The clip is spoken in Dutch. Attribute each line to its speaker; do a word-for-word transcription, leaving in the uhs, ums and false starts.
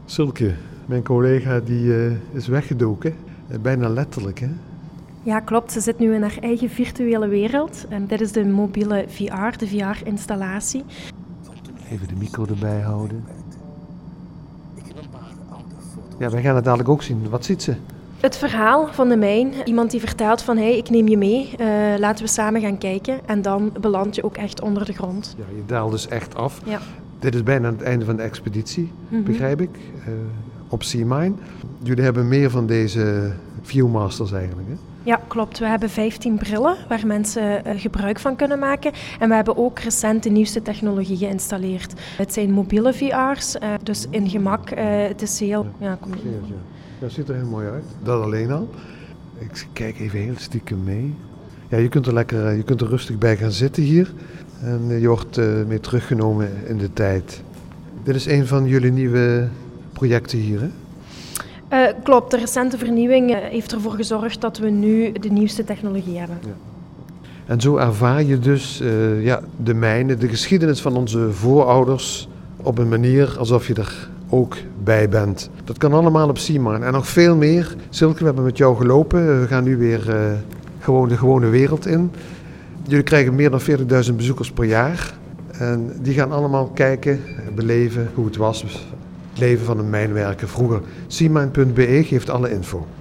Speaker 1: Silke, mijn collega die uh, is weggedoken. Uh, bijna letterlijk, hè?
Speaker 2: Ja, klopt. Ze zit nu in haar eigen virtuele wereld. En dit is de mobiele V R, de V R-installatie.
Speaker 1: Even de micro erbij houden. Ja, wij gaan het dadelijk ook zien. Wat ziet ze?
Speaker 2: Het verhaal van de mijn. Iemand die vertelt van, hey, ik neem je mee. Uh, laten we samen gaan kijken. En dan beland je ook echt onder de grond.
Speaker 1: Ja, je daalt dus echt af.
Speaker 2: Ja.
Speaker 1: Dit is bijna het einde van de expeditie, mm-hmm. begrijp ik, uh, op Seamine. Jullie hebben meer van deze Viewmasters eigenlijk, hè?
Speaker 2: Ja, klopt. We hebben vijftien brillen waar mensen uh, gebruik van kunnen maken. En we hebben ook recent de nieuwste technologie geïnstalleerd. Het zijn mobiele V R's, uh, dus in gemak. Uh, het is heel... Ja,
Speaker 1: ja, kom ja. ja, het ziet er heel mooi uit. Dat alleen al. Ik kijk even heel stiekem mee. Ja, je kunt er lekker, je kunt er rustig bij gaan zitten hier. En je wordt uh, mee teruggenomen in de tijd. Dit is een van jullie nieuwe projecten hier, hè?
Speaker 2: Uh, klopt, de recente vernieuwing uh, heeft ervoor gezorgd dat we nu de nieuwste technologie hebben. Ja.
Speaker 1: En zo ervaar je dus uh, ja, de mijnen, de geschiedenis van onze voorouders op een manier alsof je er ook bij bent. Dat kan allemaal op Seamine en nog veel meer. Silke, we hebben met jou gelopen. We gaan nu weer uh, gewoon de gewone wereld in. Jullie krijgen meer dan veertigduizend bezoekers per jaar. En die gaan allemaal kijken, beleven hoe het was. Het leven van een mijnwerker vroeger. Seamine punt be geeft alle info.